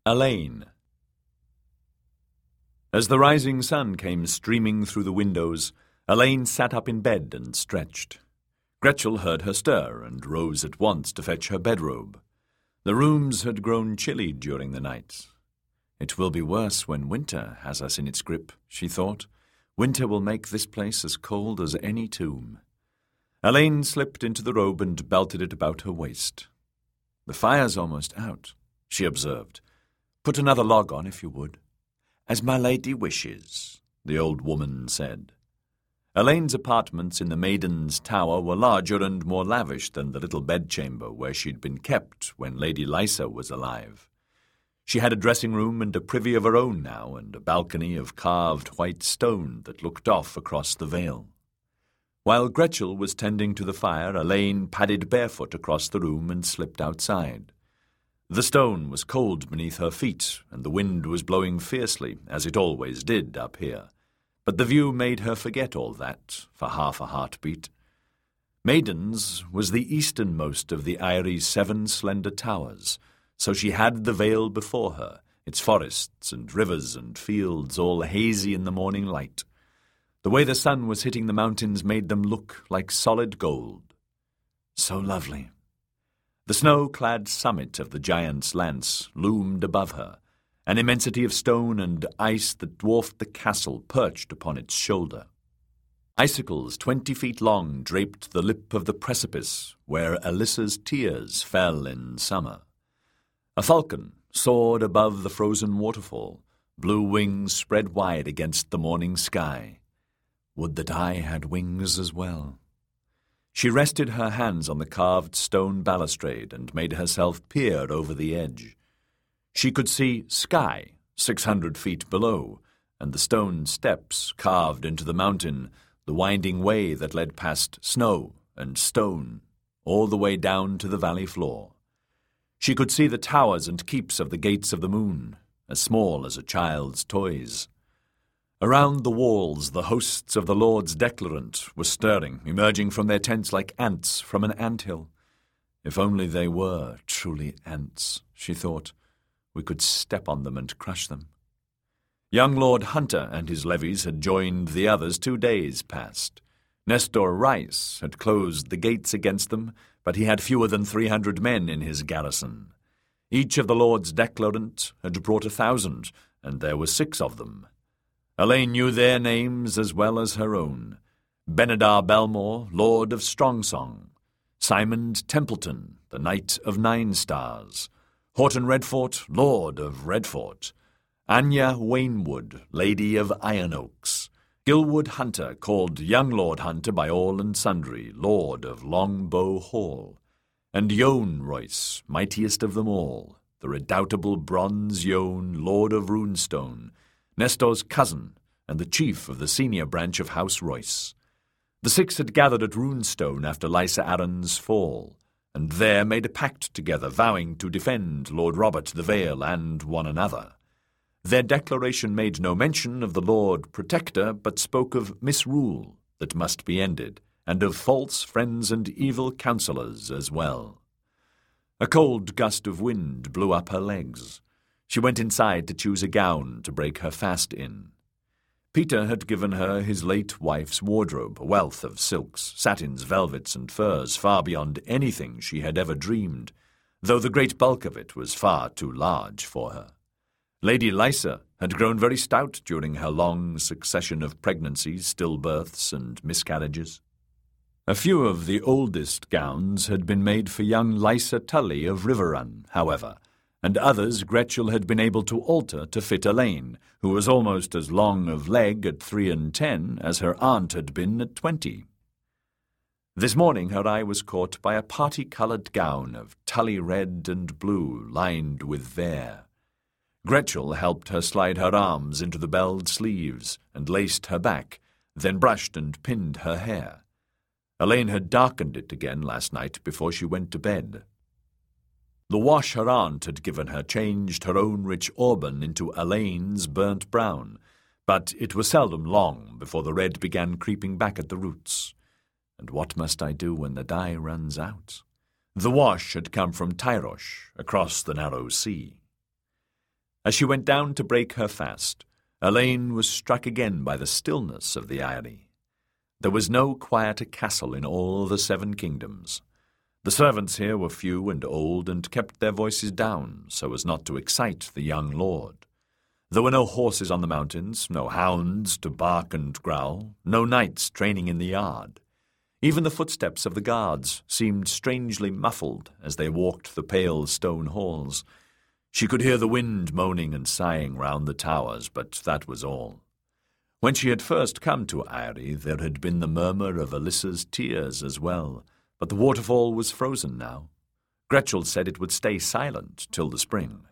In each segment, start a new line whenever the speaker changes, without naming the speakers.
Elaine. As the rising sun came streaming through the windows, Elaine sat up in bed and stretched. Gretchel heard her stir and rose at once to fetch her bedrobe. The rooms had grown chilly during the night. It will be worse when winter has us in its grip, she thought. Winter will make this place as cold as any tomb. Elaine slipped into the robe and belted it about her waist. "The fire's almost out," she observed. "Put another log on, if you would." "As my lady wishes," the old woman said. Elaine's apartments in the Maiden's Tower were larger and more lavish than the little bedchamber where she'd been kept when Lady Lysa was alive. She had a dressing-room and a privy of her own now, and a balcony of carved white stone that looked off across the vale. While Gretchel was tending to the fire, Elaine padded barefoot across the room and slipped outside. The stone was cold beneath her feet, and the wind was blowing fiercely, as it always did up here. But the view made her forget all that for half a heartbeat. Maiden's was the easternmost of the Eyrie's 7 slender towers, so she had the vale before her, its forests and rivers and fields all hazy in the morning light. The way the sun was hitting the mountains made them look like solid gold. So lovely. The snow-clad summit of the Giant's Lance loomed above her, an immensity of stone and ice that dwarfed the castle perched upon its shoulder. Icicles 20 feet long draped the lip of the precipice where Alyssa's tears fell in summer. A falcon soared above the frozen waterfall, blue wings spread wide against the morning sky. Would that I had wings as well. She rested her hands on the carved stone balustrade and made herself peer over the edge. She could see sky 600 feet below, and the stone steps carved into the mountain, the winding way that led past snow and stone, all the way down to the valley floor. She could see the towers and keeps of the Gates of the Moon, as small as a child's toys. Around the walls, the hosts of the Lord's Declarant were stirring, emerging from their tents like ants from an anthill. If only they were truly ants, she thought. We could step on them and crush them. Young Lord Hunter and his levies had joined the others 2 days past. Nestor Rice had closed the gates against them, but he had fewer than 300 men in his garrison. Each of the Lord's Declarant had brought 1,000, and there were 6 of them. Elaine knew their names as well as her own. Benedar Belmore, Lord of Strongsong. Simon Templeton, the Knight of 9 Stars. Horton Redfort, Lord of Redfort. Anya Wainwood, Lady of Iron Oaks. Gilwood Hunter, called Young Lord Hunter by all and sundry, Lord of Longbow Hall. And Yone Royce, mightiest of them all, the redoubtable Bronze Yone, Lord of Runestone, Nestor's cousin, and the chief of the senior branch of House Royce. The 6 had gathered at Runestone after Lysa Arryn's fall, and there made a pact together, vowing to defend Lord Robert the Vale and one another. Their declaration made no mention of the Lord Protector, but spoke of misrule that must be ended, and of false friends and evil counsellors as well. A cold gust of wind blew up her legs. She went inside to choose a gown to break her fast in. Peter had given her his late wife's wardrobe, a wealth of silks, satins, velvets, and furs far beyond anything she had ever dreamed, though the great bulk of it was far too large for her. Lady Lysa had grown very stout during her long succession of pregnancies, stillbirths, and miscarriages. A few of the oldest gowns had been made for young Lysa Tully of Riverrun, however, and others Gretchel had been able to alter to fit Elaine, who was almost as long of leg at 3 and 10 as her aunt had been at 20. This morning her eye was caught by a party-coloured gown of tully red and blue lined with vair. Gretchel helped her slide her arms into the belled sleeves and laced her back, then brushed and pinned her hair. Elaine had darkened it again last night before she went to bed. The wash her aunt had given her changed her own rich auburn into Elaine's burnt brown, but it was seldom long before the red began creeping back at the roots. And what must I do when the dye runs out? The wash had come from Tyrosh, across the narrow sea. As she went down to break her fast, Elaine was struck again by the stillness of the eyrie. There was no quieter castle in all the 7 kingdoms. The servants here were few and old, and kept their voices down so as not to excite the young lord. There were no horses on the mountains, no hounds to bark and growl, no knights training in the yard. Even the footsteps of the guards seemed strangely muffled as they walked the pale stone halls. She could hear the wind moaning and sighing round the towers, but that was all. When she had first come to Airy, there had been the murmur of Alyssa's tears as well, but the waterfall was frozen now. Gretchel said it would stay silent till the spring.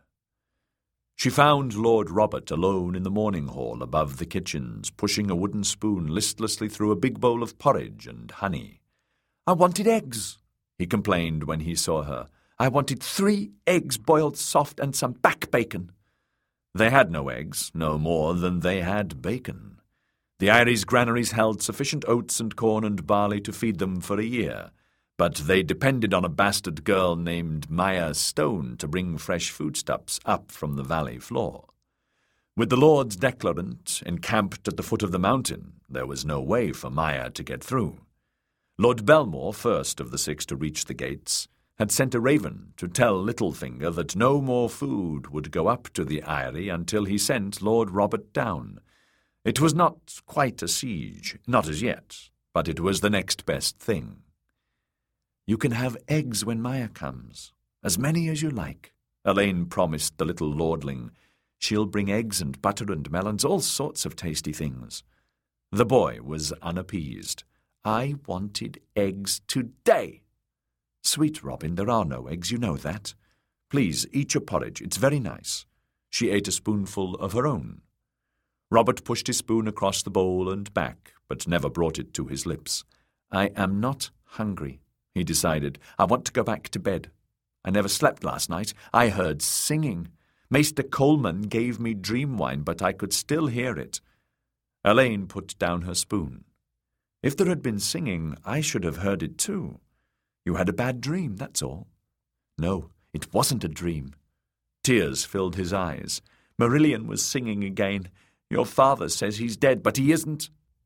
She found Lord Robert alone in the morning hall above the kitchens, pushing a wooden spoon listlessly through a big bowl of porridge and honey. "I wanted eggs," he complained when he saw her. "I wanted 3 eggs boiled soft and some back bacon." They had no eggs, no more than they had bacon. The Eyries' granaries held sufficient oats and corn and barley to feed them for a year, but they depended on a bastard girl named Maya Stone to bring fresh foodstuffs up from the valley floor. With the Lord's declarant encamped at the foot of the mountain, there was no way for Maya to get through. Lord Belmore, first of the 6 to reach the gates, had sent a raven to tell Littlefinger that no more food would go up to the eyrie until he sent Lord Robert down. It was not quite a siege, not as yet, but it was the next best thing. "You can have eggs when Maya comes, as many as you like," Elaine promised the little lordling. "She'll bring eggs and butter and melons, all sorts of tasty things." The boy was unappeased. "I wanted eggs today." "Sweet Robin, there are no eggs, you know that. Please, eat your porridge, it's very nice." She ate a spoonful of her own. Robert pushed his spoon across the bowl and back, but never brought it to his lips. "I am not hungry," he decided. "I want to go back to bed. I never slept last night. I heard singing. Maester Coleman gave me dream wine, but I could still hear it." Elaine put down her spoon. "If there had been singing, I should have heard it too. You had a bad dream, that's all." "No, it wasn't a dream." Tears filled his eyes. "Marillion was singing again. Your father says he's dead, but he isn't."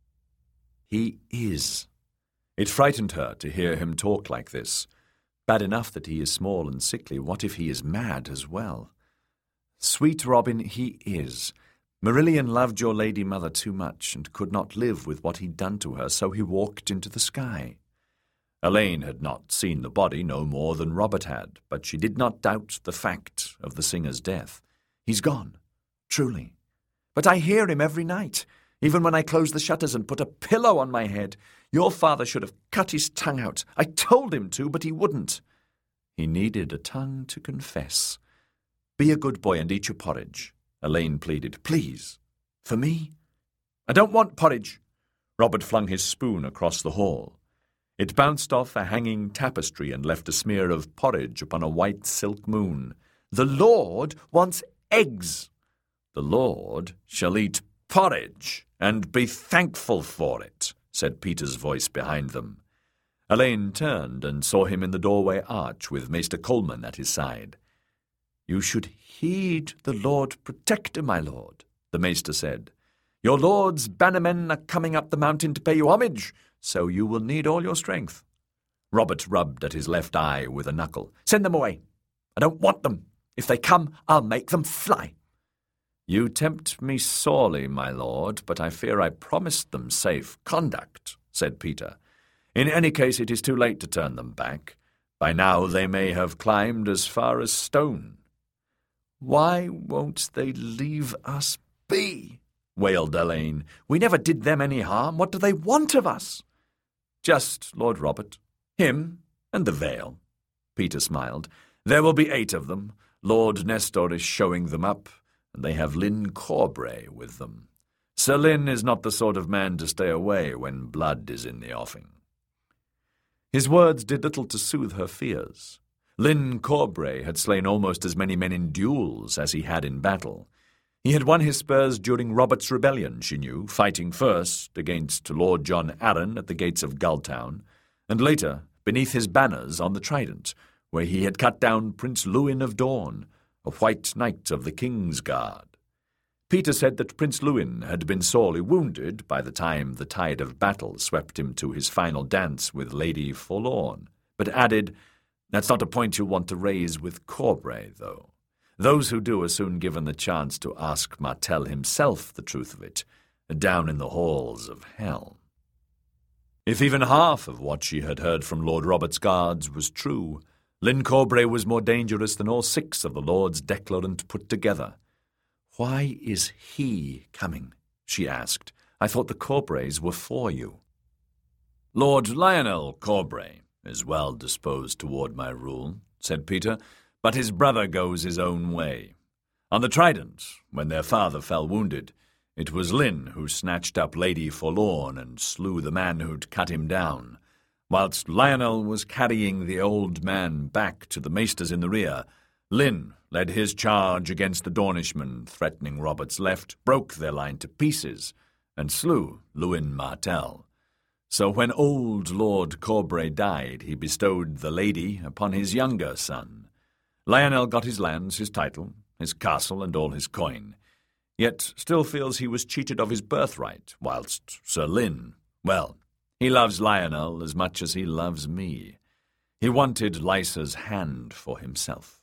"He is." It frightened her to hear him talk like this. Bad enough that he is small and sickly. What if he is mad as well? "Sweet Robin, he is. Marillion loved your lady mother too much and could not live with what he'd done to her, so he walked into the sky." Elaine had not seen the body no more than Robert had, but she did not doubt the fact of the singer's death. "He's gone, truly. But I hear him every night, even when I close the shutters and put a pillow on my head. Your father should have cut his tongue out. I told him to, but he wouldn't." He needed a tongue to confess. "Be a good boy and eat your porridge," Elaine pleaded. "Please. For me?" "I don't want porridge." Robert flung his spoon across the hall. It bounced off a hanging tapestry and left a smear of porridge upon a white silk moon. "The Lord wants eggs." "The Lord shall eat porridge and be thankful for it," said Peter's voice behind them. Elaine turned and saw him in the doorway arch with Maester Coleman at his side. "You should heed the Lord Protector, my lord," the Maester said. "Your lord's bannermen are coming up the mountain to pay you homage, so you will need all your strength." Robert rubbed at his left eye with a knuckle. "Send them away. I don't want them. If they come, I'll make them fly." "You tempt me sorely, my lord, but I fear I promised them safe conduct," said Peter. "In any case, it is too late to turn them back. By now they may have climbed as far as Stone." "Why won't they leave us be?" wailed Elaine. "We never did them any harm. What do they want of us?" "Just Lord Robert, him and the veil," Peter smiled. "There will be 8 of them. Lord Nestor is showing them up, and they have Lynn Corbray with them. Sir Lynn is not the sort of man to stay away when blood is in the offing." His words did little to soothe her fears. Lynn Corbray had slain almost as many men in duels as he had in battle. He had won his spurs during Robert's rebellion, she knew, fighting first against Lord John Arryn at the gates of Gulltown, and later beneath his banners on the Trident, where he had cut down Prince Lewin of Dorne, a white knight of the King's Guard. Peter said that Prince Lewin had been sorely wounded by the time the tide of battle swept him to his final dance with Lady Forlorn, but added, "That's not a point you'll want to raise with Corbray, though. Those who do are soon given the chance to ask Martell himself the truth of it, down in the halls of hell." If even half of what she had heard from Lord Robert's guards was true, Lyn Corbray was more dangerous than all 6 of the Lords Declarant put together. "Why is he coming?" she asked. "I thought the Corbrays were for you." "Lord Lionel Corbray is well disposed toward my rule," said Peter, "but his brother goes his own way. On the Trident, when their father fell wounded, it was Lyn who snatched up Lady Forlorn and slew the man who'd cut him down. Whilst Lionel was carrying the old man back to the maesters in the rear, Lyn led his charge against the Dornishmen threatening Robert's left, broke their line to pieces, and slew Lewin Martell. So when old Lord Corbray died, he bestowed the lady upon his younger son. Lionel got his lands, his title, his castle, and all his coin, yet still feels he was cheated of his birthright, whilst Sir Lyn, well, he loves Lionel as much as he loves me. He wanted Lysa's hand for himself."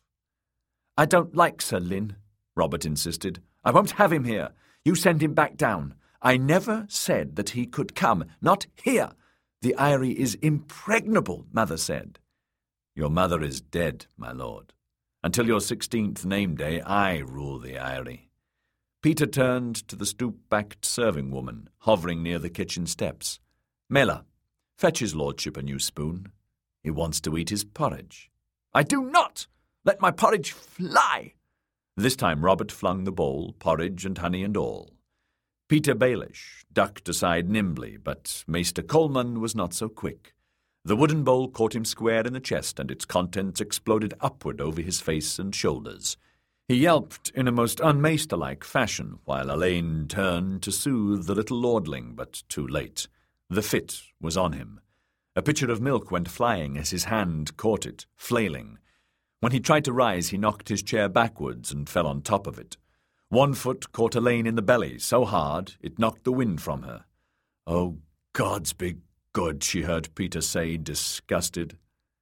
"I don't like Sir Lyn," Robert insisted. "I won't have him here. You send him back down. I never said that he could come. Not here. The Eyrie is impregnable, Mother said." "Your mother is dead, my lord. Until your 16th name day, I rule the Eyrie." Peter turned to the stoop-backed serving woman, hovering near the kitchen steps. "Mela, fetch his lordship a new spoon. He wants to eat his porridge." "I do not! Let my porridge fly!" This time Robert flung the bowl, porridge and honey and all. Peter Baelish ducked aside nimbly, but Maester Coleman was not so quick. The wooden bowl caught him square in the chest, and its contents exploded upward over his face and shoulders. He yelped in a most unmaester-like fashion, while Elaine turned to soothe the little lordling, but too late. The fit was on him. A pitcher of milk went flying as his hand caught it, flailing. When he tried to rise, he knocked his chair backwards and fell on top of it. One foot caught Elaine in the belly so hard it knocked the wind from her. "Oh, gods be good," she heard Peter say, disgusted.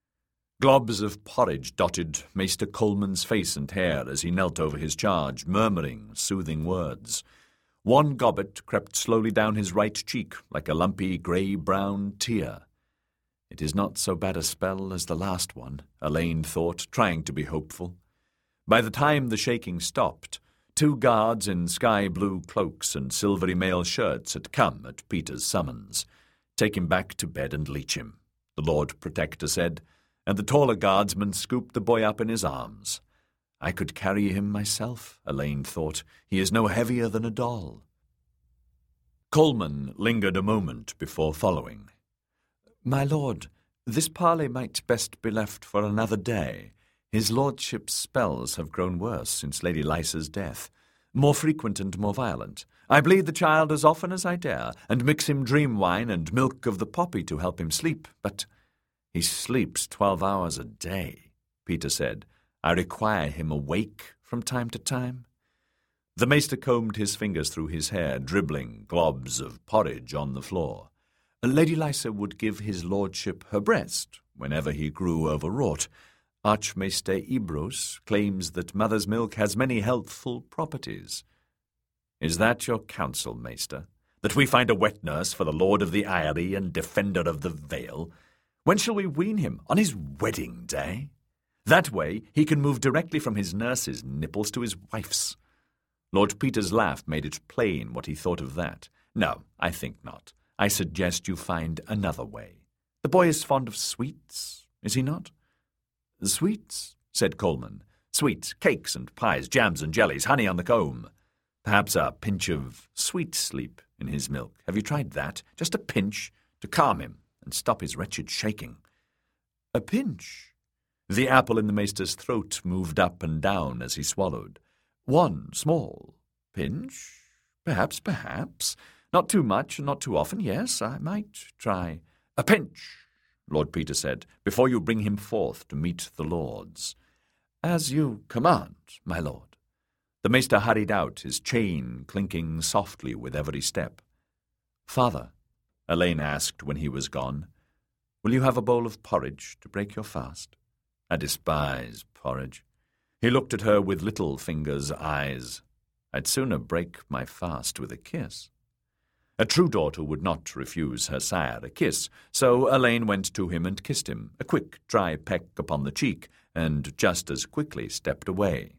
Globs of porridge dotted Maester Coleman's face and hair as he knelt over his charge, murmuring soothing words. One gobbet crept slowly down his right cheek like a lumpy grey-brown tear. It is not so bad a spell as the last one, Elaine thought, trying to be hopeful. By the time the shaking stopped, 2 guards in sky-blue cloaks and silvery mail shirts had come at Peter's summons. "Take him back to bed and leech him," the Lord Protector said, and the taller guardsman scooped the boy up in his arms. I could carry him myself, Elaine thought. He is no heavier than a doll. Coleman lingered a moment before following. "My lord, this parley might best be left for another day. His lordship's spells have grown worse since Lady Lysa's death, more frequent and more violent. I bleed the child as often as I dare, and mix him dream wine and milk of the poppy to help him sleep, but he sleeps 12 hours a day," Peter said. "I require him awake from time to time." The maester combed his fingers through his hair, dribbling globs of porridge on the floor. Lady Lysa would give his lordship her breast whenever he grew overwrought. Archmaester Ibros claims that mother's milk has many healthful properties. Is that your counsel, maester? That we find a wet nurse for the Lord of the Eyrie and Defender of the Vale? When shall we wean him? On his wedding day? That way he can move directly from his nurse's nipples to his wife's. Lord Peter's laugh made it plain what he thought of that. No, I think not. I suggest you find another way. The boy is fond of sweets, is he not? Sweets, said Coleman. Sweets, cakes and pies, jams and jellies, honey on the comb. Perhaps a pinch of sweet sleep in his milk. Have you tried that? Just a pinch to calm him and stop his wretched shaking. A pinch? The apple in the maester's throat moved up and down as he swallowed. One small pinch? Perhaps. Not too much and not too often. Yes, I might try. A pinch, Lord Peter said, before you bring him forth to meet the lords. "As you command, my lord." The maester hurried out, his chain clinking softly with every step. "Father," Elaine asked when he was gone, "will you have a bowl of porridge to break your fast?" "I despise porridge." He looked at her with Littlefinger's eyes. "I'd sooner break my fast with a kiss." A true daughter would not refuse her sire a kiss, so Elaine went to him and kissed him, a quick, dry peck upon the cheek, and just as quickly stepped away.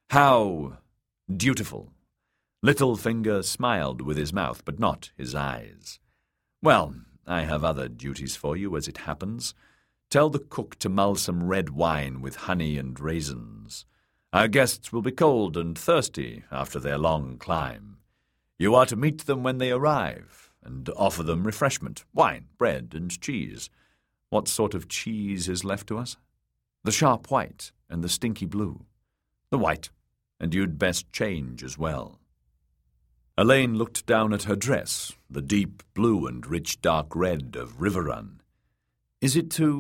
How dutiful! Littlefinger smiled with his mouth, but not his eyes. "Well, I have other duties for you, as it happens. Tell the cook to mull some red wine with honey and raisins. Our guests will be cold and thirsty after their long climb. You are to meet them when they arrive, and offer them refreshment, wine, bread, and cheese. What sort of cheese is left to us? The sharp white and the stinky blue. The white, and you'd best change as well." Elaine looked down at her dress, the deep blue and rich dark red of Riverrun. It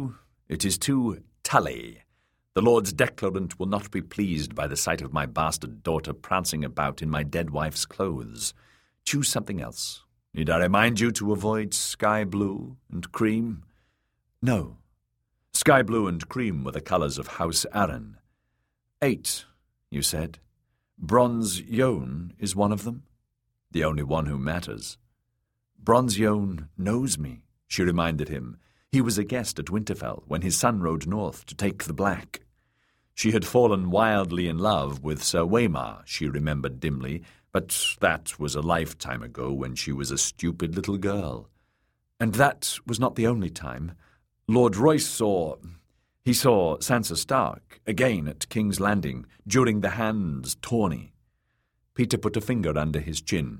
is too tully. The Lord's declarant will not be pleased by the sight of my bastard daughter prancing about in my dead wife's clothes. Choose something else. Need I remind you to avoid sky blue and cream?" "No." Sky blue and cream were the colours of House Arryn. 8, you said. Bronze Yone is one of them? The only one who matters. Bronze Yone knows me, she reminded him. He was a guest at Winterfell when his son rode north to take the Black. She had fallen wildly in love with Sir Waymar, she remembered dimly, but that was a lifetime ago when she was a stupid little girl. And that was not the only time. Lord Royce saw Sansa Stark again at King's Landing during the Hands tourney. Peter put a finger under his chin.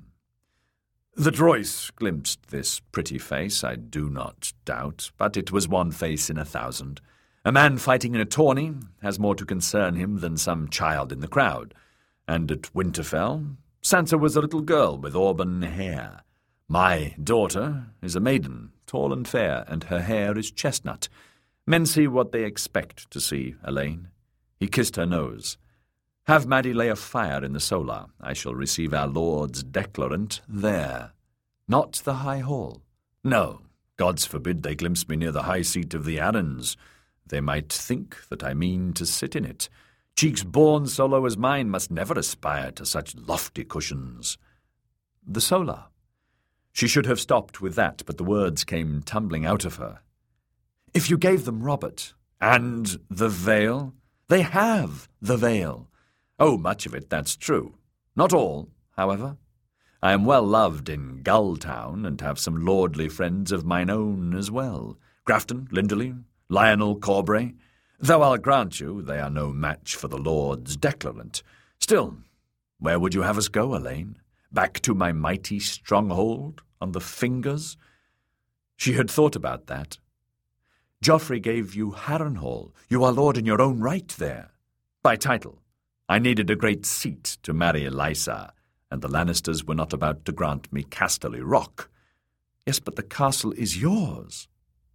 That Royce glimpsed this pretty face, I do not doubt, but it was one face in 1,000. A man fighting in a tourney has more to concern him than some child in the crowd. And at Winterfell, Sansa was a little girl with auburn hair. My daughter is a maiden, tall and fair, and her hair is chestnut. Men see what they expect to see, Elaine. He kissed her nose. Have Maddie lay a fire in the solar. I shall receive our Lord's declarant there. Not the High Hall. No, gods forbid they glimpse me near the high seat of the Arryns. They might think that I mean to sit in it. Cheeks born so low as mine must never aspire to such lofty cushions. The solar. She should have stopped with that, but the words came tumbling out of her. If you gave them Robert, and the veil? They have the veil. Oh, much of it, that's true. Not all, however. I am well loved in Gulltown, and have some lordly friends of mine own as well. Grafton, Linderley, Lionel Corbray. Though I'll grant you they are no match for the Lord's declarant. Still, where would you have us go, Elaine? Back to my mighty stronghold on the Fingers? She had thought about that. Joffrey gave you Harrenhal. You are lord in your own right there. By title. I needed a great seat to marry Lysa, and the Lannisters were not about to grant me Casterly Rock. Yes, but the castle is yours.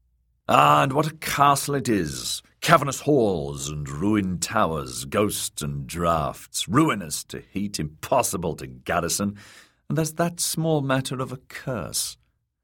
Ah, and what a castle it is! Cavernous halls and ruined towers, ghosts and draughts, ruinous to heat, impossible to garrison, and there's that small matter of a curse.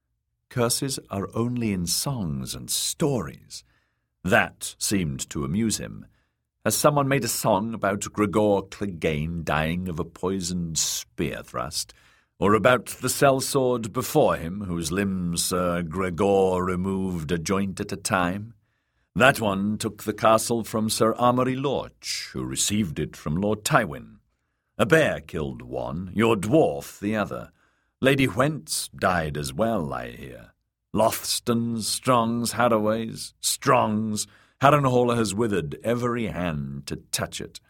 Curses are only in songs and stories. That seemed to amuse him. Has someone made a song about Gregor Clegane dying of a poisoned spear thrust, or about the sellsword before him, whose limbs Sir Gregor removed a joint at a time? That one took the castle from Sir Amory Lorch, who received it from Lord Tywin. A bear killed one, your dwarf the other. Lady Whents died as well, I hear. Lothstons, Strongs, Harroways, Strongs. Harrenhal has withered every hand to touch it.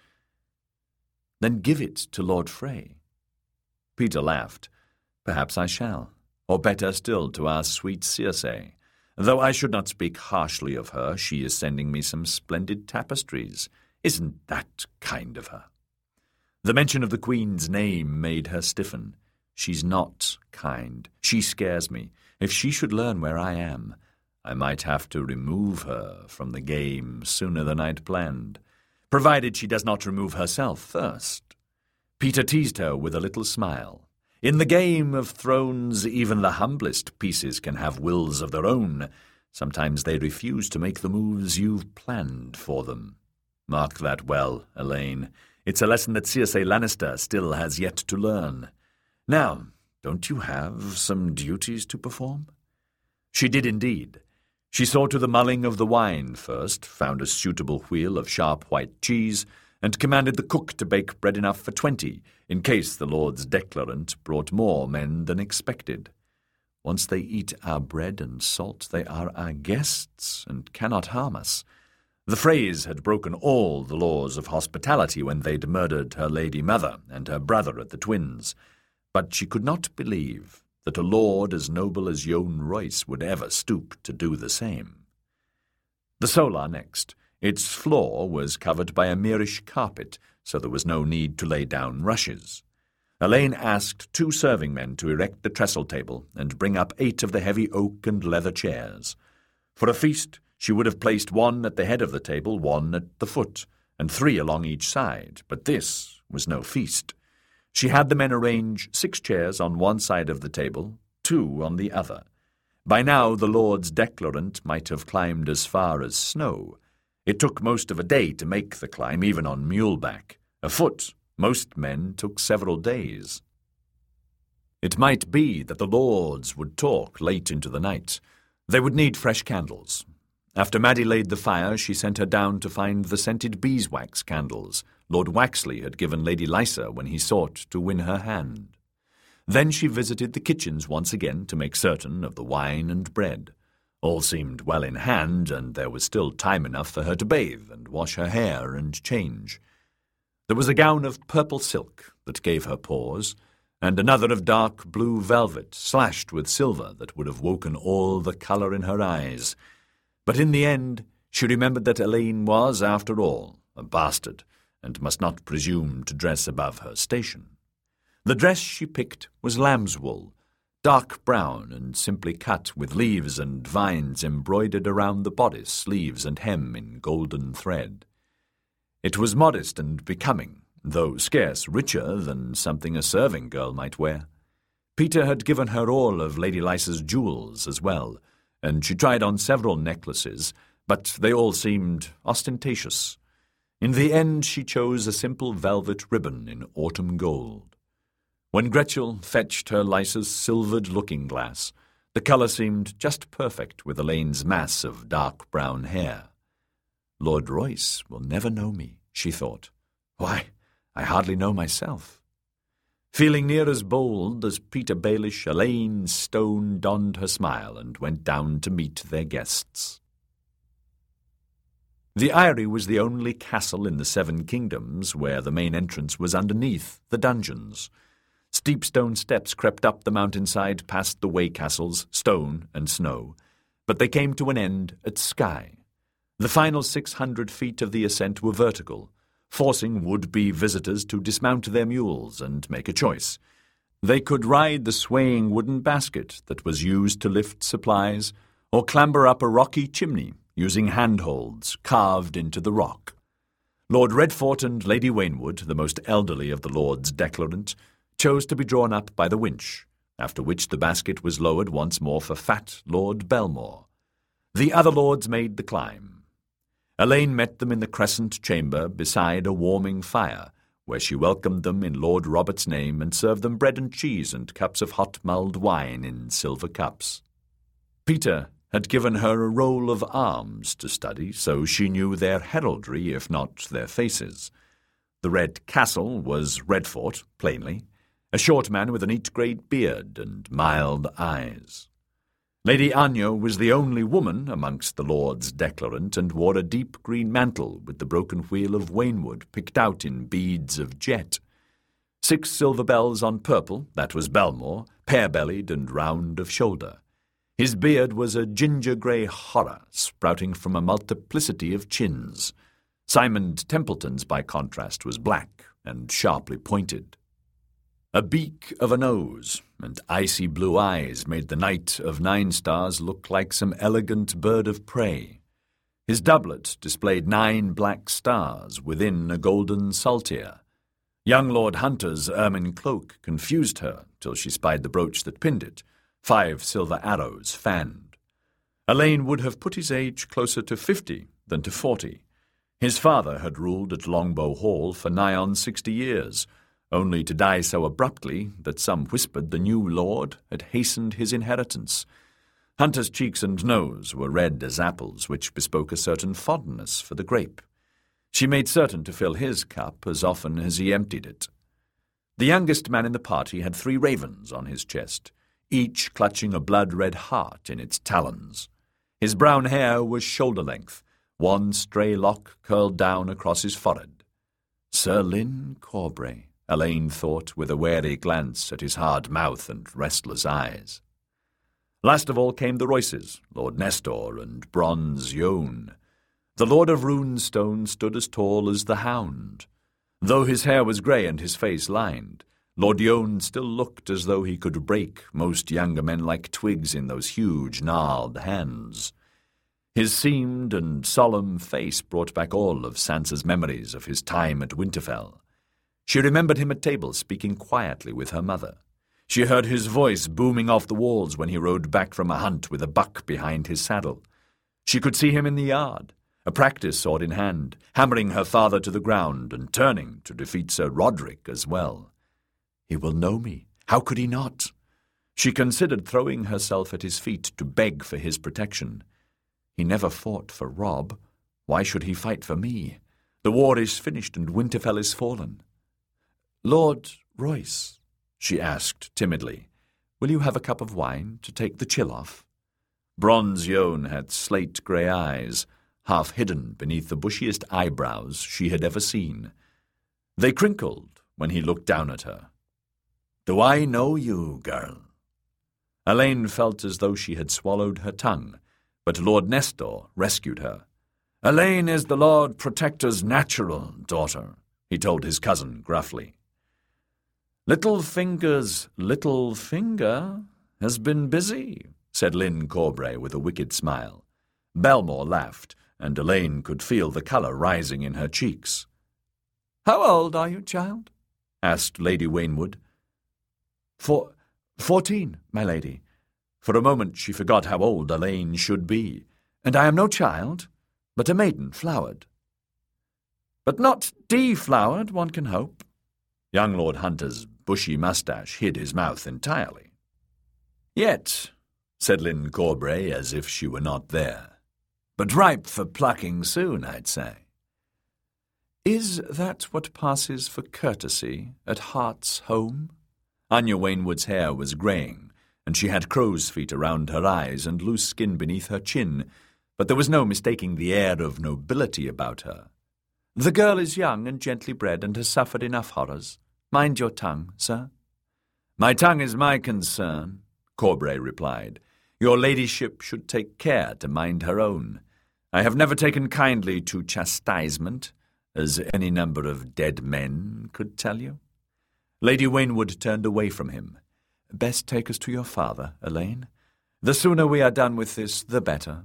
Then give it to Lord Frey. Peter laughed. Perhaps I shall, or better still to our sweet Circe. Though I should not speak harshly of her, she is sending me some splendid tapestries. Isn't that kind of her? The mention of the Queen's name made her stiffen. She's not kind. She scares me. If she should learn where I am, I might have to remove her from the game sooner than I'd planned. provided she does not remove herself first. Peter teased her with a little smile. In the Game of Thrones, even the humblest pieces can have wills of their own. Sometimes they refuse to make the moves you've planned for them. Mark that well, Elaine. It's a lesson that Cersei Lannister still has yet to learn. Now, don't you have some duties to perform? She did indeed. She saw to the mulling of the wine first, found a suitable wheel of sharp white cheese, and commanded the cook to bake bread enough for 20, in case the Lord's declarant brought more men than expected. Once they eat our bread and salt, they are our guests, and cannot harm us. The Freys had broken all the laws of hospitality when they'd murdered her lady mother and her brother at the Twins, but she could not believe that a lord as noble as Yohn Royce would ever stoop to do the same. The solar next. Its floor was covered by a Myrish carpet, so there was no need to lay down rushes. Elaine asked 2 serving men to erect the trestle table and bring up 8 of the heavy oak and leather chairs. For a feast, she would have placed 1 at the head of the table, 1 at the foot, and 3 along each side, but this was no feast. She had the men arrange 6 chairs on one side of the table, 2 on the other. By now the Lord's declarant might have climbed as far as Snow. It took most of a day to make the climb, even on muleback. Afoot, most men took several days. It might be that the lords would talk late into the night. They would need fresh candles. After Maddie laid the fire, she sent her down to find the scented beeswax candles Lord Waxley had given Lady Lysa when he sought to win her hand. Then she visited the kitchens once again to make certain of the wine and bread. All seemed well in hand, and there was still time enough for her to bathe and wash her hair and change. There was a gown of purple silk that gave her pause, and another of dark blue velvet slashed with silver that would have woken all the colour in her eyes. But in the end she remembered that Elaine was, after all, a bastard, and must not presume to dress above her station. The dress she picked was lamb's wool, dark brown and simply cut, with leaves and vines embroidered around the bodice, sleeves and hem in golden thread. It was modest and becoming, though scarce richer than something a serving girl might wear. Peter had given her all of Lady Lysa's jewels as well, and she tried on several necklaces, but they all seemed ostentatious. In the end she chose a simple velvet ribbon in autumn gold. When Gretchel fetched her Lysa's silvered looking-glass, the colour seemed just perfect with Elaine's mass of dark brown hair. Lord Royce will never know me, she thought. Why, I hardly know myself. Feeling near as bold as Peter Baelish, Elaine Stone donned her smile and went down to meet their guests. The Eyrie was the only castle in the 7 Kingdoms where the main entrance was underneath the dungeons. Steep stone steps crept up the mountainside past the way castles, Stone and Snow, but they came to an end at Skye. The final 600 feet of the ascent were vertical, forcing would-be visitors to dismount their mules and make a choice. They could ride the swaying wooden basket that was used to lift supplies, or clamber up a rocky chimney using handholds carved into the rock. Lord Redfort and Lady Waynwood, the most elderly of the Lords Declarant, chose to be drawn up by the winch, after which the basket was lowered once more for fat Lord Belmore. The other lords made the climb. Elaine met them in the crescent chamber beside a warming fire, where she welcomed them in Lord Robert's name and served them bread and cheese and cups of hot mulled wine in silver cups. Peter had given her a roll of arms to study, so she knew their heraldry, if not their faces. The Red Castle was Redfort, plainly, a short man with a neat grey beard and mild eyes. Lady Anya was the only woman amongst the Lords Declarant, and wore a deep green mantle with the broken wheel of Waynwood picked out in beads of jet. 6 silver bells on purple, that was Belmore, pear-bellied and round of shoulder. His beard was a ginger-grey horror sprouting from a multiplicity of chins. Simon Templeton's, by contrast, was black and sharply pointed. A beak of a nose and icy blue eyes made the Knight of 9 Stars look like some elegant bird of prey. His doublet displayed 9 black stars within a golden saltire. Young Lord Hunter's ermine cloak confused her till she spied the brooch that pinned it, 5 silver arrows fanned. Elaine would have put his age closer to 50 than to 40. His father had ruled at Longbow Hall for nigh on 60 years, only to die so abruptly that some whispered the new lord had hastened his inheritance. Hunter's cheeks and nose were red as apples, which bespoke a certain fondness for the grape. She made certain to fill his cup as often as he emptied it. The youngest man in the party had 3 ravens on his chest, each clutching a blood-red heart in its talons. His brown hair was shoulder-length, 1 stray lock curled down across his forehead. Sir Lyn Corbray, Elaine thought with a wary glance at his hard mouth and restless eyes. Last of all came the Royces, Lord Nestor and Bronze Yone. The Lord of Runestone stood as tall as the Hound. Though his hair was grey and his face lined, Lord Yone still looked as though he could break most younger men like twigs in those huge, gnarled hands. His seamed and solemn face brought back all of Sansa's memories of his time at Winterfell. She remembered him at table speaking quietly with her mother. She heard his voice booming off the walls when he rode back from a hunt with a buck behind his saddle. She could see him in the yard, a practice sword in hand, hammering her father to the ground and turning to defeat Sir Roderick as well. He will know me. How could he not? She considered throwing herself at his feet to beg for his protection. He never fought for Robb. Why should he fight for me? The war is finished and Winterfell is fallen. Lord Royce, she asked timidly, will you have a cup of wine to take the chill off? Bronze Yone had slate-grey eyes, half hidden beneath the bushiest eyebrows she had ever seen. They crinkled when he looked down at her. Do I know you, girl? Elaine felt as though she had swallowed her tongue, but Lord Nestor rescued her. Elaine is the Lord Protector's natural daughter, he told his cousin gruffly. Littlefinger's little finger has been busy, said Lyn Corbray with a wicked smile. Belmore laughed, and Elaine could feel the colour rising in her cheeks. How old are you, child? Asked Lady Waynwood. 14, my lady. For a moment she forgot how old Elaine should be. And I am no child, but a maiden flowered. But not deflowered, one can hope. Young Lord Hunter's bushy moustache hid his mouth entirely. Yet, said Lyn Corbray as if she were not there, but ripe for plucking soon, I'd say. Is that what passes for courtesy at Heart's home? Anya Waynwood's hair was greying, and she had crow's feet around her eyes and loose skin beneath her chin, but there was no mistaking the air of nobility about her. The girl is young and gently bred and has suffered enough horrors. Mind your tongue, sir. My tongue is my concern, Corbray replied. Your ladyship should take care to mind her own. I have never taken kindly to chastisement, as any number of dead men could tell you. Lady Waynwood turned away from him. Best take us to your father, Elaine. The sooner we are done with this, the better.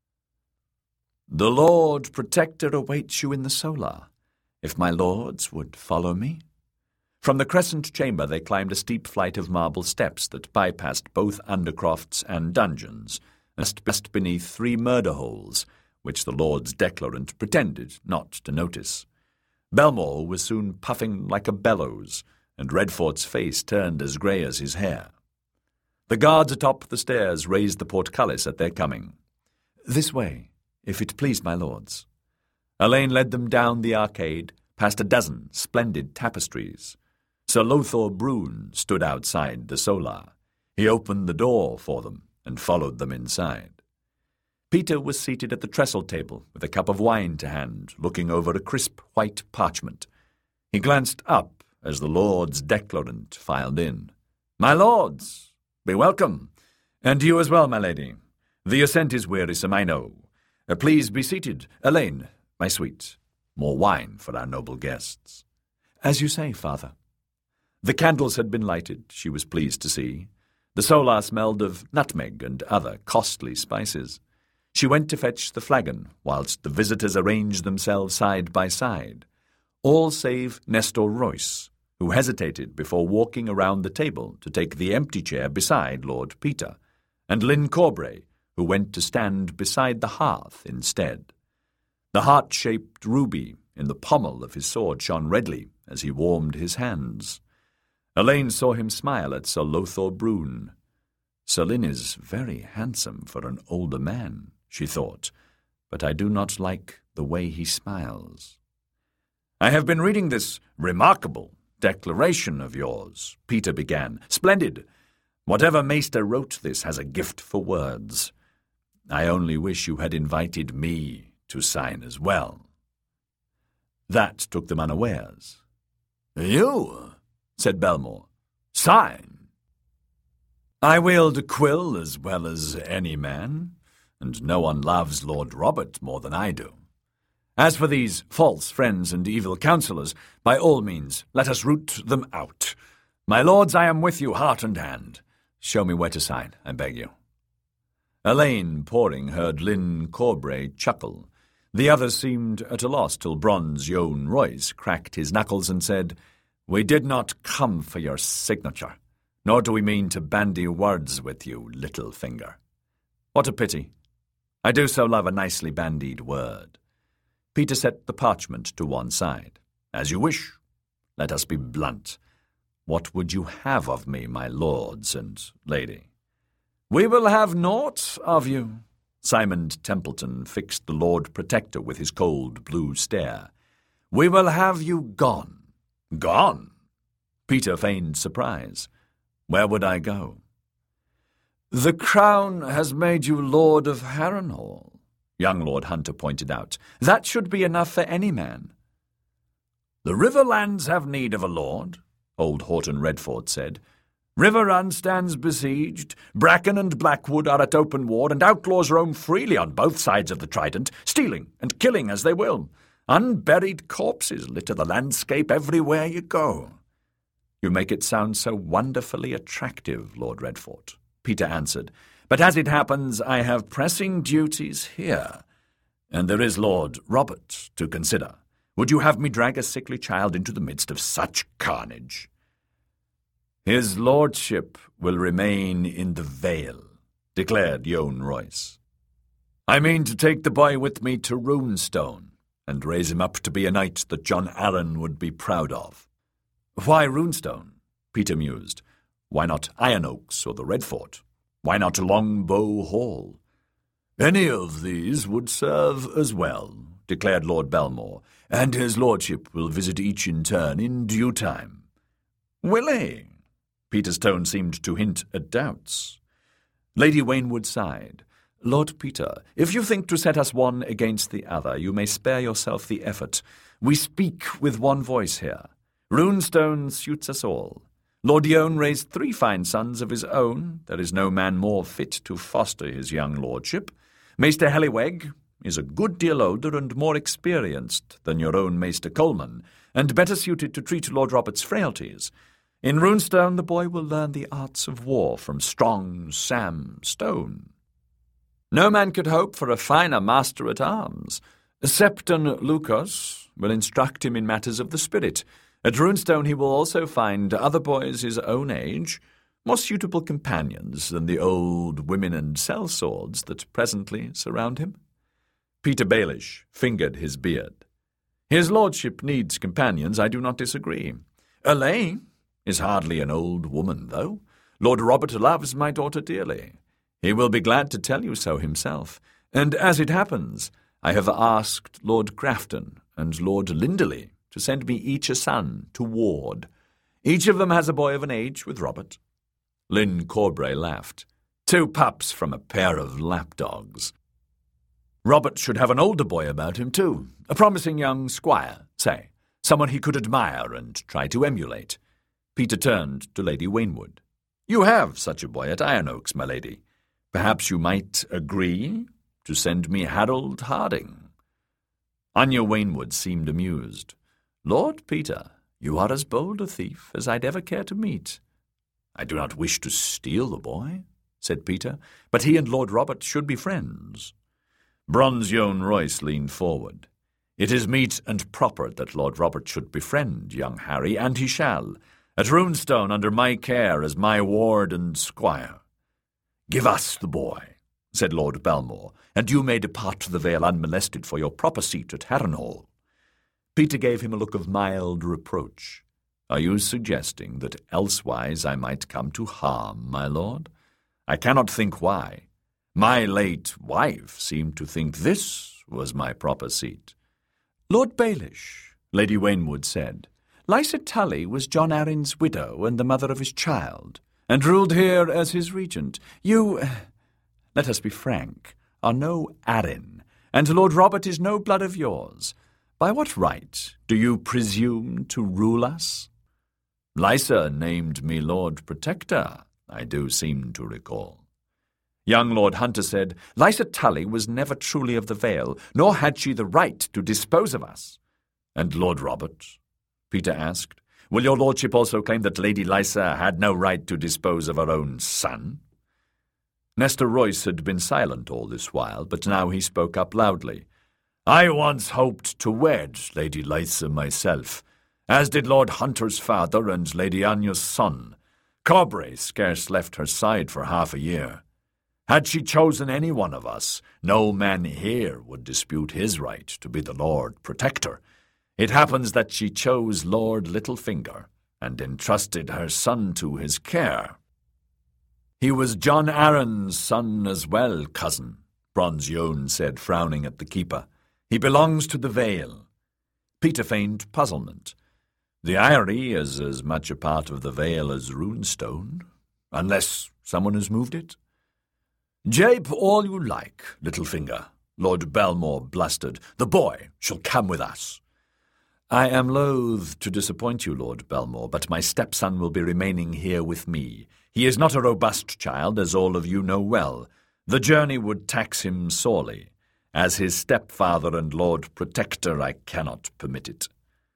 The Lord Protector awaits you in the Solar, if my lords would follow me. From the crescent chamber they climbed a steep flight of marble steps that bypassed both undercrofts and dungeons, just beneath 3 murder holes, which the Lord's declarant pretended not to notice. Belmore was soon puffing like a bellows, and Redfort's face turned as grey as his hair. The guards atop the stairs raised the portcullis at their coming. This way, if it please my lords. Elaine led them down the arcade, past a dozen splendid tapestries. Sir Lothar Brune stood outside the Solar. He opened the door for them and followed them inside. Peter was seated at the trestle table with a cup of wine to hand, looking over a crisp white parchment. He glanced up as the Lord's declarant filed in. My lords, be welcome. And you as well, my lady. The ascent is wearisome, I know. Please be seated. Elaine, my sweet. More wine for our noble guests. As you say, father. The candles had been lighted, she was pleased to see. The Solar smelled of nutmeg and other costly spices. She went to fetch the flagon, whilst the visitors arranged themselves side by side, all save Nestor Royce, who hesitated before walking around the table to take the empty chair beside Lord Peter, and Lynn Corbray, who went to stand beside the hearth instead. The heart-shaped ruby in the pommel of his sword shone redly as he warmed his hands. Elaine saw him smile at Sir Lothar Brune. Sir Lynn is very handsome for an older man, she thought, but I do not like the way he smiles. "I have been reading this remarkable declaration of yours," Peter began. "Splendid. Whatever maester wrote this has a gift for words. I only wish you had invited me to sign as well." That took them unawares. "You?" said Belmore. "Sign?" "I wield a quill as well as any man, and no one loves Lord Robert more than I do. As for these false friends and evil counsellors, by all means let us root them out. My lords, I am with you heart and hand. Show me where to sign, I beg you." Elaine, poring, heard Lynn Corbray chuckle. The others seemed at a loss till bronze Yohn Royce cracked his knuckles and said, "We did not come for your signature, nor do we mean to bandy words with you, Littlefinger." "What a pity. I do so love a nicely bandied word." Peter set the parchment to one side. "As you wish. Let us be blunt. What would you have of me, my lords and lady?" "We will have naught of you." Simon Templeton fixed the Lord Protector with his cold blue stare. "We will have you gone." "Gone?" Peter feigned surprise. "Where would I go?" "The crown has made you Lord of Harrenhal," young Lord Hunter pointed out. "That should be enough for any man." "The Riverlands have need of a lord," old Horton Redford said. "Riverrun stands besieged, Bracken and Blackwood are at open war, and outlaws roam freely on both sides of the Trident, stealing and killing as they will. Unburied corpses litter the landscape everywhere you go." "You make it sound so wonderfully attractive, Lord Redford," Peter answered. "But as it happens, I have pressing duties here, and there is Lord Robert to consider. Would you have me drag a sickly child into the midst of such carnage?" "His lordship will remain in the Vale," declared Yohn Royce. "I mean to take the boy with me to Runestone, and raise him up to be a knight that John Arryn would be proud of." "Why Runestone?" Peter mused. "Why not Iron Oaks or the Redfort? Why not Longbow Hall?" "Any of these would serve as well," declared Lord Belmore, "and his lordship will visit each in turn in due time." "Will he?" Peter's tone seemed to hint at doubts. Lady Wainwood sighed. "Lord Peter, if you think to set us one against the other, you may spare yourself the effort. We speak with one voice here. Runestone suits us all. Lord Yohn raised 3 fine sons of his own. There is no man more fit to foster his young lordship. Maester Hellyweg is a good deal older and more experienced than your own Maester Coleman, and better suited to treat Lord Robert's frailties. In Runestone the boy will learn the arts of war from strong Sam Stone. No man could hope for a finer master-at-arms. Septon Lucas will instruct him in matters of the spirit. At Runestone he will also find other boys his own age, more suitable companions than the old women and sellswords that presently surround him." Peter Baelish fingered his beard. "His lordship needs companions, I do not disagree. Elaine is hardly an old woman, though. Lord Robert loves my daughter dearly. He will be glad to tell you so himself. And as it happens, I have asked Lord Grafton and Lord Linderley to send me each a son to ward. Each of them has a boy of an age with Robert." Lynn Corbray laughed. "2 pups from a pair of lapdogs. Robert should have an older boy about him, too. A promising young squire, say. Someone he could admire and try to emulate." Peter turned to Lady Wainwood. "You have such a boy at Iron Oaks, my lady. Perhaps you might agree to send me Harold Harding." Anya Wainwood seemed amused. "Lord Peter, you are as bold a thief as I'd ever care to meet." "I do not wish to steal the boy," said Peter, "but he and Lord Robert should be friends." Bronze Yohn Royce leaned forward. "It is meet and proper that Lord Robert should befriend young Harry, and he shall, at Runestone under my care as my ward and squire." "Give us the boy," said Lord Belmore, "and you may depart to the Vale unmolested for your proper seat at Harrenhal." Peter gave him a look of mild reproach. "Are you suggesting that elsewise I might come to harm, my lord? I cannot think why. My late wife seemed to think this was my proper seat." "Lord Baelish," Lady Waynwood said, "Lysa Tully was John Arryn's widow and the mother of his child, and ruled here as his regent. You, let us be frank, are no Arryn, and Lord Robert is no blood of yours. By what right do you presume to rule us?" "Lysa named me Lord Protector, I do seem to recall." Young Lord Hunter said, "Lysa Tully was never truly of the Vale, nor had she the right to dispose of us." "And Lord Robert?" Peter asked. "Will your lordship also claim that Lady Lysa had no right to dispose of her own son?" Nestor Royce had been silent all this while, but now he spoke up loudly. "I once hoped to wed Lady Lysa myself, as did Lord Hunter's father and Lady Anya's son. Corbray scarce left her side for half a year. Had she chosen any one of us, no man here would dispute his right to be the Lord Protector. It happens that she chose Lord Littlefinger, and entrusted her son to his care." "He was John Arryn's son as well, cousin," Bronze Yohn said, frowning at the keeper. "He belongs to the Vale." Peter feigned puzzlement. "The Eyrie is as much a part of the Vale as Runestone, unless someone has moved it." "Jape all you like, Littlefinger," Lord Belmore blustered. "The boy shall come with us." "I am loath to disappoint you, Lord Belmore, but my stepson will be remaining here with me. He is not a robust child, as all of you know well. The journey would tax him sorely. As his stepfather and Lord Protector, I cannot permit it."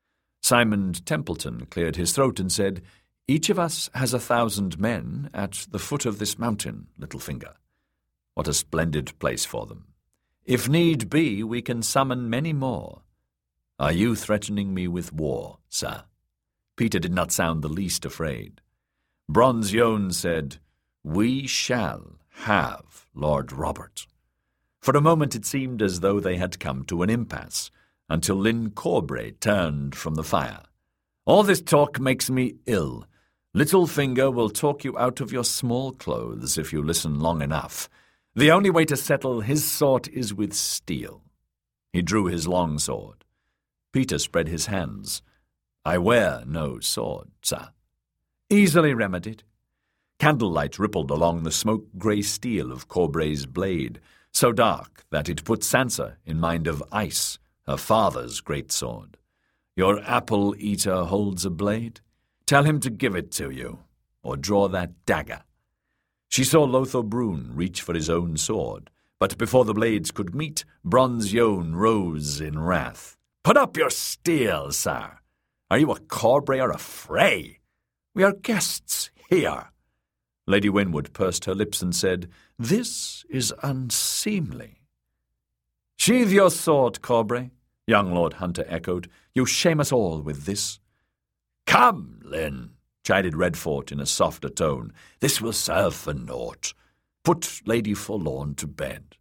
Simon Templeton cleared his throat and said, "Each of us has 1,000 men at the foot of this mountain, Littlefinger. What a splendid place for them. If need be, we can summon many more. Are you threatening me with war, sir?" Peter did not sound the least afraid. Bronze Yohn said, "We shall have Lord Robert." For a moment it seemed as though they had come to an impasse, until Lyn Corbray turned from the fire. "All this talk makes me ill. Littlefinger will talk you out of your small clothes if you listen long enough. The only way to settle his sort is with steel." He drew his long sword. Peter spread his hands. "I wear no sword, sir." "Easily remedied." Candlelight rippled along the smoke-grey steel of Corbray's blade, so dark that it put Sansa in mind of Ice, her father's great sword. "Your apple-eater holds a blade? Tell him to give it to you, or draw that dagger." She saw Lothar Brune reach for his own sword, but before the blades could meet, Bronze Yohn rose in wrath. "Put up your steel, sir. Are you a Corbray or a Frey? We are guests here." Lady Winwood pursed her lips and said, "This is unseemly." "Sheathe your sword, Corbray," young Lord Hunter echoed. "You shame us all with this." "Come, Lyn," chided Redfort in a softer tone. "This will serve for naught. Put Lady Forlorn to bed."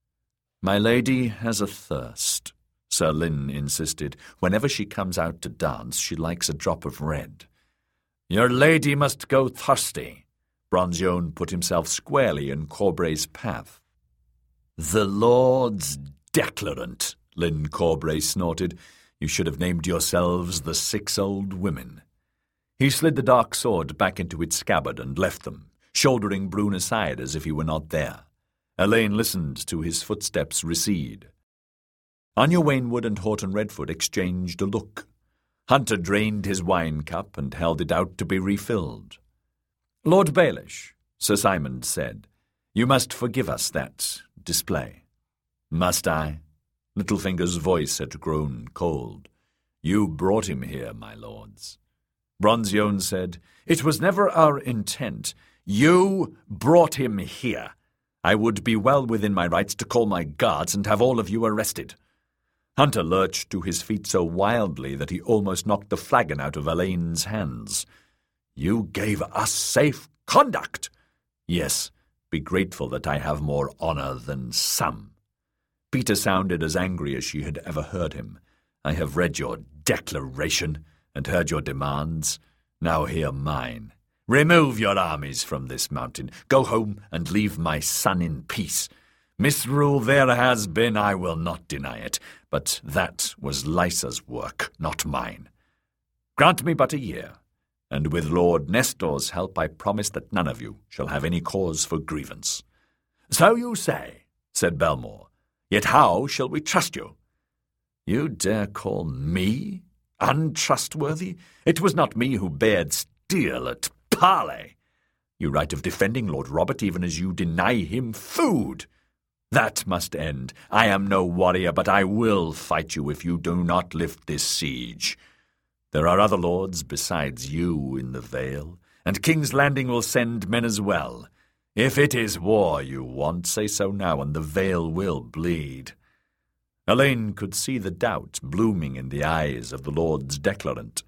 "My lady has a thirst," Sir Lyn insisted. "Whenever she comes out to dance, she likes a drop of red." "Your lady must go thirsty." Bronze Yohn put himself squarely in Corbray's path. "The Lord's declarant," Lyn Corbray snorted. "You should have named yourselves the 6 Old Women." He slid the dark sword back into its scabbard and left them, shouldering Brune aside as if he were not there. Elaine listened to his footsteps recede. Anya Waynwood and Horton Redford exchanged a look. Hunter drained his wine cup and held it out to be refilled. "Lord Baelish," Sir Simon said, "you must forgive us that display." "Must I?" Littlefinger's voice had grown cold. "You brought him here, my lords." Bronze Yohn said, "It was never our intent." "You brought him here. I would be well within my rights to call my guards and have all of you arrested." Hunter lurched to his feet so wildly that he almost knocked the flagon out of Elaine's hands. "You gave us safe conduct." "Yes, be grateful that I have more honor than some." Peter sounded as angry as she had ever heard him. "I have read your declaration and heard your demands. Now hear mine. Remove your armies from this mountain. Go home and leave my son in peace. Misrule there has been, I will not deny it, but that was Lysa's work, not mine. Grant me but a year, and with Lord Nestor's help I promise that none of you shall have any cause for grievance." "So you say," said Belmore. "Yet how shall we trust you?" "You dare call me untrustworthy? It was not me who bared steel at parley. You write of defending Lord Robert even as you deny him food. That must end. I am no warrior, but I will fight you if you do not lift this siege. There are other lords besides you in the Vale, and King's Landing will send men as well. If it is war you want, say so now, and the Vale will bleed." Elaine could see the doubt blooming in the eyes of the Lord's declarant.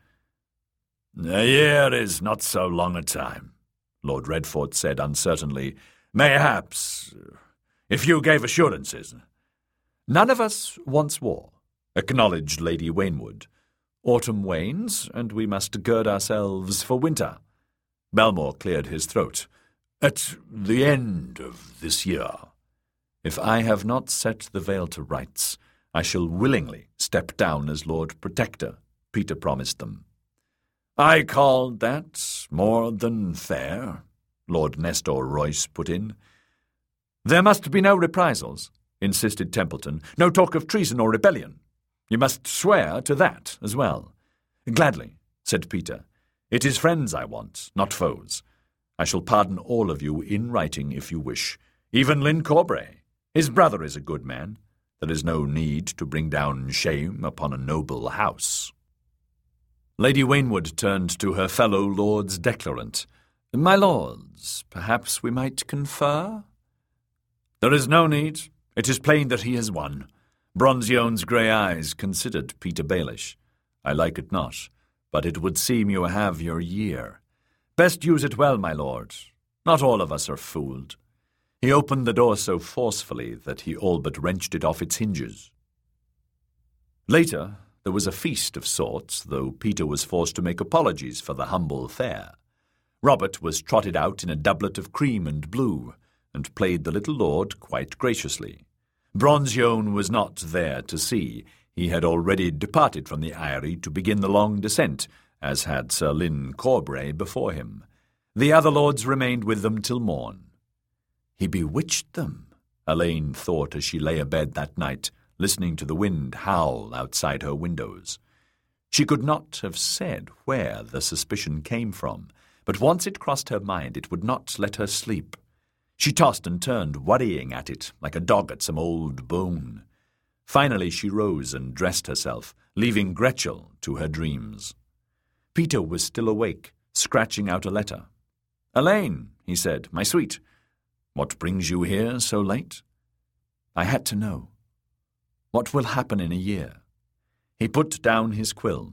"A year is not so long a time," Lord Redfort said uncertainly. "Mayhaps, if you gave assurances." "None of us wants war," acknowledged Lady Waynwood. "Autumn wanes, and we must gird ourselves for winter." Belmore cleared his throat. "At the end of this year, if I have not set the Vale to rights, I shall willingly step down as Lord Protector," Peter promised them. "I called that more than fair," Lord Nestor Royce put in. "There must be no reprisals," insisted Templeton. "No talk of treason or rebellion. You must swear to that as well." "Gladly," said Peter. "It is friends I want, not foes. I shall pardon all of you in writing if you wish. Even Lyn Corbray. His brother is a good man. There is no need to bring down shame upon a noble house." Lady Waynwood turned to her fellow lords declarant. "My lords, perhaps we might confer?" "There is no need. It is plain that he has won." Bronzione's grey eyes considered Peter Baelish. "I like it not, but it would seem you have your year. Best use it well, my lord. Not all of us are fooled." He opened the door so forcefully that he all but wrenched it off its hinges. Later, there was a feast of sorts, though Peter was forced to make apologies for the humble fare. Robert was trotted out in a doublet of cream and blue, and played the little lord quite graciously. Bronzione was not there to see. He had already departed from the Eyrie to begin the long descent, as had Sir Lyn Corbray before him. The other lords remained with them till morn. He bewitched them, Elaine thought as she lay abed that night, listening to the wind howl outside her windows. She could not have said where the suspicion came from, but once it crossed her mind it would not let her sleep. She tossed and turned, worrying at it, like a dog at some old bone. Finally she rose and dressed herself, leaving Gretchel to her dreams. Peter was still awake, scratching out a letter. "Elaine," he said, "my sweet, what brings you here so late?" "I had to know. What will happen in a year?" He put down his quill.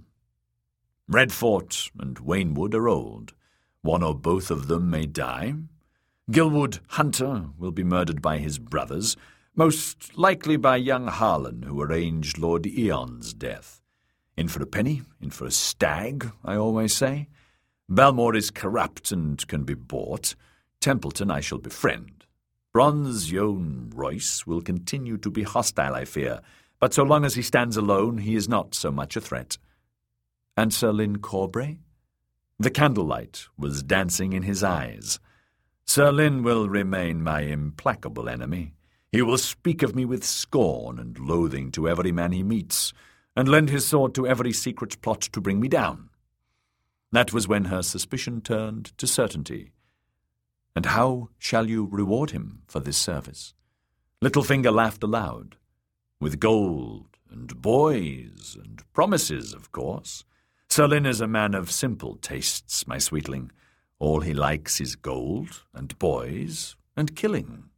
"Redfort and Waynwood are old. One or both of them may die. Gilwood Hunter will be murdered by his brothers, most likely by young Harlan, who arranged Lord Eon's death. In for a penny, in for a stag, I always say. Belmore is corrupt and can be bought. Templeton I shall befriend. Bronzione Royce will continue to be hostile, I fear, but so long as he stands alone, he is not so much a threat." "And Sir Lyn Corbray?" The candlelight was dancing in his eyes. "Sir Lyn will remain my implacable enemy. He will speak of me with scorn and loathing to every man he meets, and lend his sword to every secret plot to bring me down." That was when her suspicion turned to certainty. "And how shall you reward him for this service?" Littlefinger laughed aloud. "With gold and boys and promises, of course. Sir Lyn is a man of simple tastes, my sweetling. All he likes is gold and boys and killing."